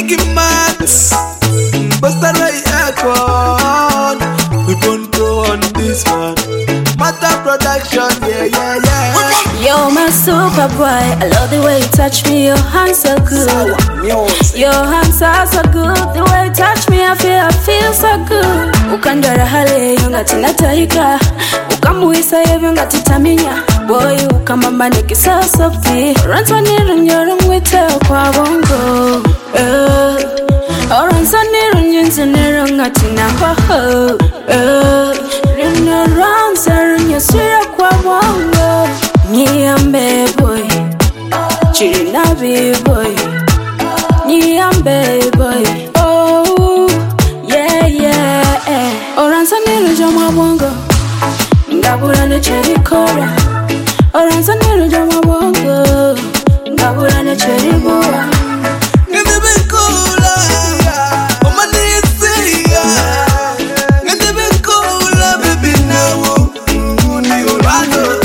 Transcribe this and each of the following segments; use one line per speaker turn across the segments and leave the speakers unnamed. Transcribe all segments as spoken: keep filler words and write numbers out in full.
Nicky Max, Busta Ray Akon. We don't go on this one. Matter production, yeah, yeah, yeah.
You're my super boy. I love the way you touch me. Your hands are good. Your hands are so good. The way you touch me, I feel, I feel so good. Ukandara hale yunga tinataika. Ukamuisa yunga titaminya. Boy, ukamamba niki so softly. Ransani runyorum wite kwa bongo. Oransani runyinzi nirunga tina ho ho. Rino ransa runyasira kwa bongo. Nyambe boy, chirinabi boy. Nyambe boy, oh yeah yeah. Oranza niru jama bongo, ngabura ne cherry cola. Oranza niru jama bongo, ngabura ne cherry boa.
Ngebe cola, omani siya. Ngebe cola, baby now, uni orano.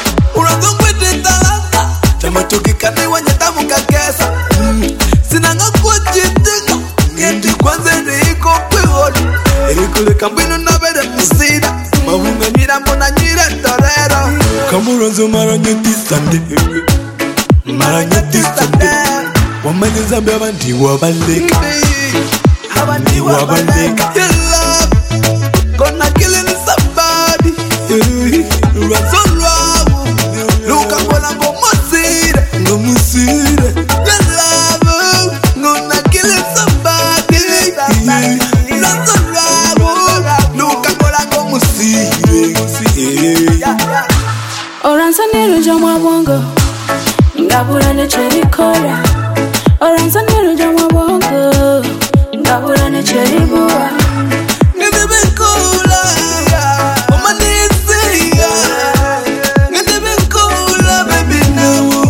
Chamatoki kane wanyata mukakesa Sinanga kujitinga Ngendi kwanze niko kwiholi Erikule kambino nabede musida Mahunga nyira mona nyire torero Kamuronzo maranyeti sande Maranyeti sande Wamani zambi abandi wabaleka Abandi wabaleka Your love Gonna killing somebody Ranzo lwabu Luka kola ngomo no musire, your love, gonna kill somebody. Not so love, look at what I'm gonna see.
Oranza niru jama bongo, ngabura ne cherry cola. Oranza niru jama bongo, ngabura ne cherry boa.
Ngebe cola, omani siya. Ngebe cola, baby now.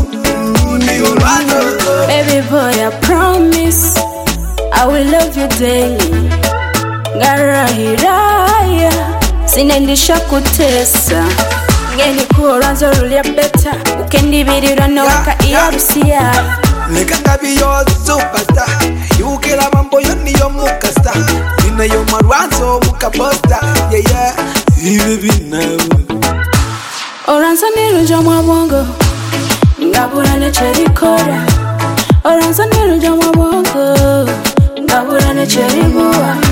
Baby boy, I promise I will love you daily. Ngara hiraya sinendisha kutesa. Ngeni kuoranzo rulia beta. Ukendi birira no waka iya rusia.
Neka kabi yo superstar. Yukela mambo yoni yo mukasta. Nina yo marwanzo mukaposta. Yeah yeah. Hey baby now.
Oranza niru jama bongo, ngabura ne cherry cola. Oranza niru jama bongo, ngabura ne cherry boa.